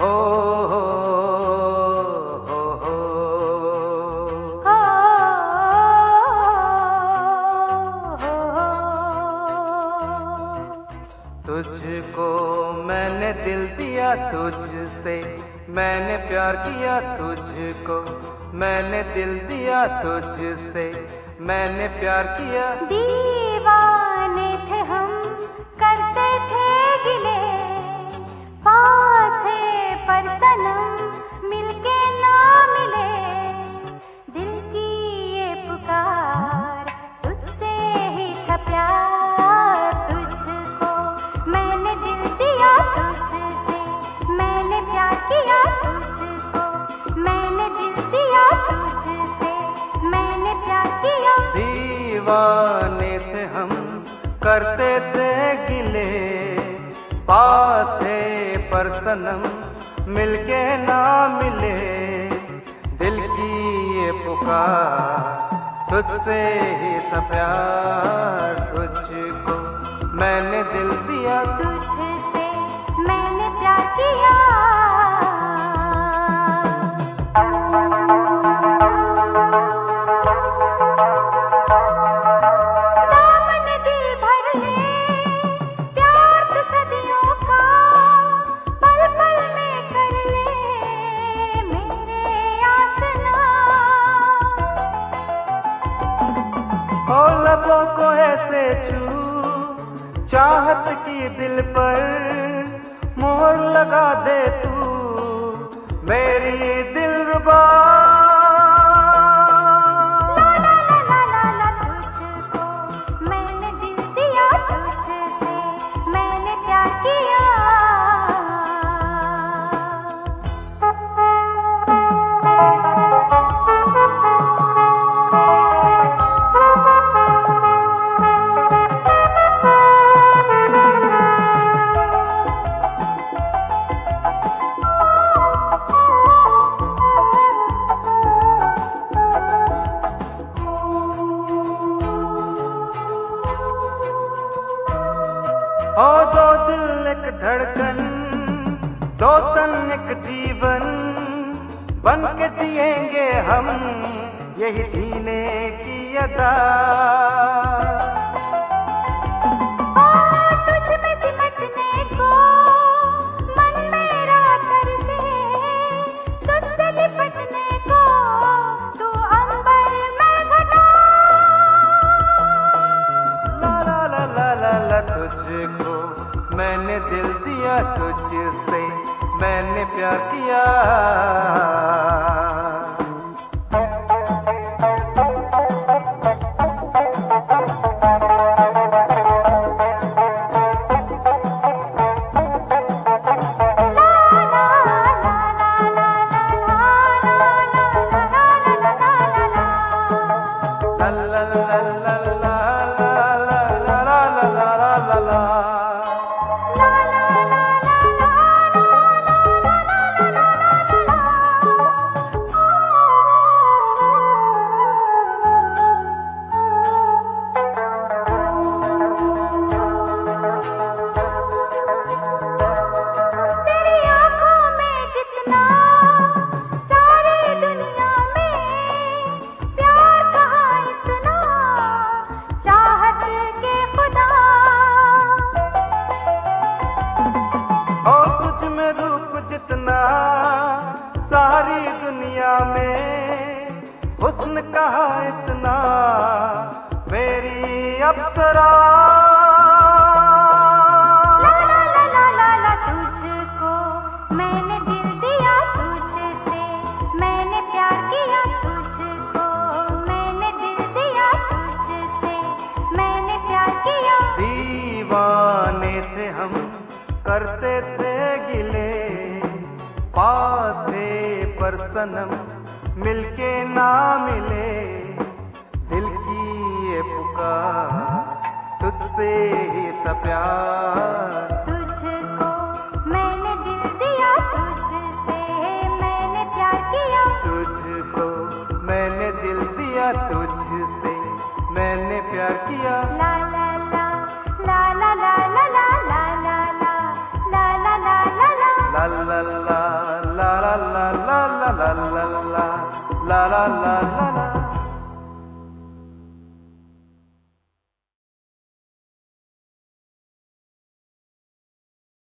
हो हो हो हो तुझको मैंने दिल दिया, तुझसे मैंने प्यार किया। तुझको मैंने दिल दिया, तुझसे मैंने प्यार किया। दीवाने थे हम, करते थे गिले, पास थे पर सनम मिलके ना मिले। दिल की ये पुकार, तुझसे ही था प्यार। तुझको मैंने दिल दिया, तुझसे मैंने प्यार किया। तुझको मैंने दिल दिया, तुझसे मैंने प्यार किया। दीवाने थे हम, करते थे गिले, पास थे पर सनम मिलके ना मिले। दिल की ये पुकार, तुझसे ही था प्यार। तुझको मैंने दिल दिया, तुझसे मैंने प्यार किया। हो लबों को ऐसे छू, चाहत की दिल पर मोहर लगा दे तू, मेरी दिलरुबा। तुझको मैंने दिल दिया, तुझसे मैंने प्यार किया। हो दो दिल एक धड़कन, दो तन एक जीवन, बन के जिएंगे हम यही जीने की अदा। तुझ में सिमटने को मन मेरा तरसे, तुझसे लिपटने को तू अंबर में घटा। ला ला ला ला ला ला तुझको मैंने दिल दिया, तुझसे मैंने प्यार किया। सारी दुनिया में हुस्न कहा इतना, मेरी अप्सरा। तुझको मैंने दिल दिया, तुझसे मैंने प्यार किया। तुझको मैंने दिल दिया, तुझसे मैंने प्यार किया। दीवाने थे हम, करते थे गिले, पास थे पर सनम मिलके ना मिले। दिल की ये पुकार, तुझसे ही था प्यार। तुझको मैंने दिल दिया, तुझसे मैंने प्यार किया। तुझको मैंने दिल दिया, तुझसे मैंने प्यार किया। ला ला ला ला ला ला ला ला ला ला ला ला ला ला ला ला ला ला la la la la la la la la la la la la